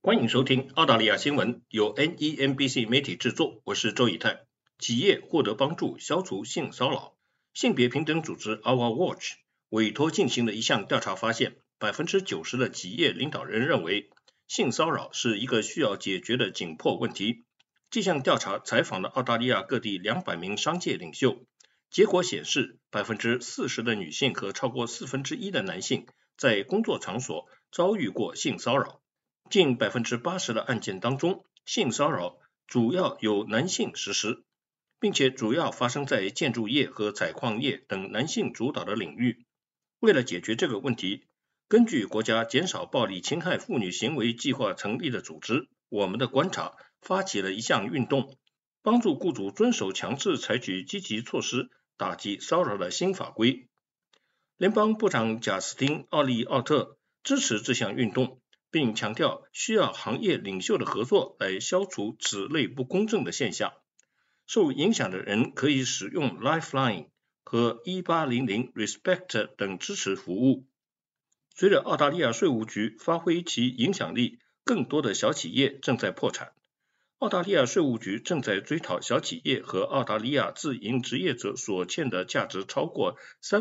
欢迎收听澳大利亚新闻，由 NEMBC 媒体制作，我是周以泰。企业获得帮助消除性骚扰。性别平等组织 Our Watch 委托进行的一项调查发现，90%的企业领导人认为性骚扰是一个需要解决的紧迫问题。这项调查采访了澳大利亚各地200名商界领袖，结果显示，40%的女性和超过1/4的男性在工作场所遭遇过性骚扰。近80%的案件当中，性骚扰主要由男性实施，并且主要发生在建筑业和采矿业等男性主导的领域。为了解决这个问题，根据国家减少暴力侵害妇女行为计划成立的组织我们的观察发起了一项运动，帮助雇主遵守强制采取积极措施打击骚扰的新法规。联邦部长贾斯汀·奥利奥特支持这项运动，并强调需要行业领袖的合作来消除此类不公正的现象。受影响的人可以使用 Lifeline 和1800 Respect 等支持服务。随着澳大利亚税务局发挥其影响力，更多的小企业正在破产。澳大利亚税务局正在追讨小企业和澳大利亚自营职业者所欠的价值超过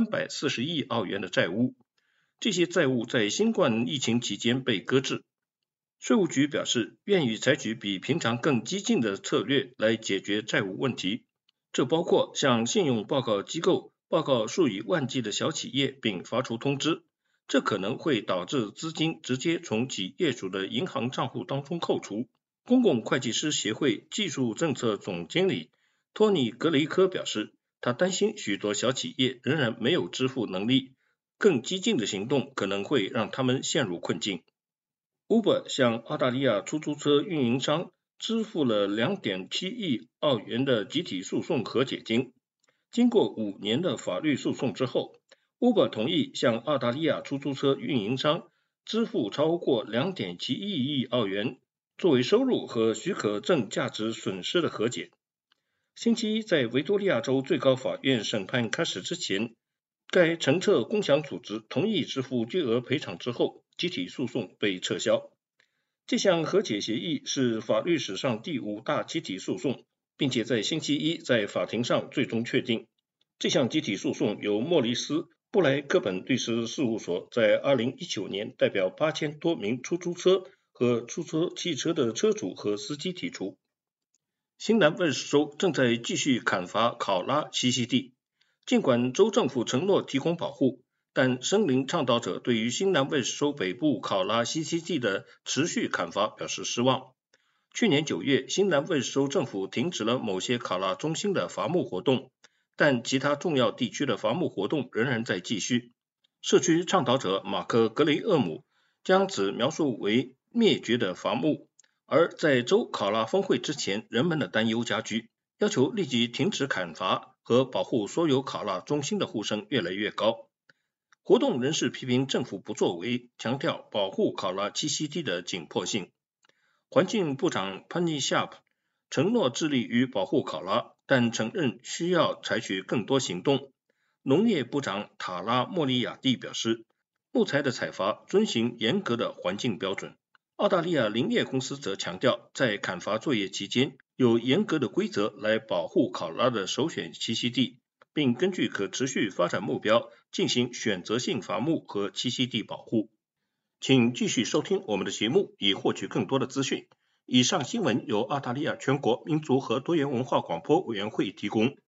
340亿澳元的债务。这些债务在新冠疫情期间被搁置。税务局表示，愿意采取比平常更激进的策略来解决债务问题，这包括向信用报告机构报告数以万计的小企业并发出通知，这可能会导致资金直接从其业主的银行账户当中扣除。公共会计师协会技术政策总经理托尼·格雷科表示，他担心许多小企业仍然没有支付能力，更激进的行动可能会让他们陷入困境。Uber 向澳大利亚出租车运营商支付了 2.7 亿澳元的集体诉讼和解金。经过5年的法律诉讼之后， Uber 同意向澳大利亚出租车运营商支付超过 2.7 亿澳元作为收入和许可证价值损失的和解。星期一在维多利亚州最高法院审判开始之前，该乘车共享组织同意支付巨额赔偿之后，集体诉讼被撤销。这项和解协议是法律史上第5大集体诉讼，并且在星期一在法庭上最终确定。这项集体诉讼由莫里斯·布莱克本律师事务所在2019年代表8000多名出租车和出租汽车的车主和司机提出。新南威尔士州正在继续砍伐考拉栖息地，尽管州政府承诺提供保护，但森林倡导者对于新南威尔士州北部考拉栖息地的持续砍伐表示失望。去年9月，新南威尔士州政府停止了某些考拉中心的伐木活动，但其他重要地区的伐木活动仍然在继续。社区倡导者马克·格雷厄姆将此描述为灭绝的伐木，而在州考拉峰会之前，人们的担忧加剧，要求立即停止砍伐和保护所有考拉中心的呼声越来越高。活动人士批评政府不作为，强调保护考拉栖息地的紧迫性。环境部长潘尼·夏普承诺致力于保护考拉，但承认需要采取更多行动。农业部长塔拉·莫里亚蒂表示，木材的采伐遵循严格的环境标准。澳大利亚林业公司则强调，在砍伐作业期间有严格的规则来保护考拉的首选栖息地，并根据可持续发展目标进行选择性伐木和栖息地保护。请继续收听我们的节目，以获取更多的资讯。以上新闻由澳大利亚全国民族和多元文化广播委员会提供。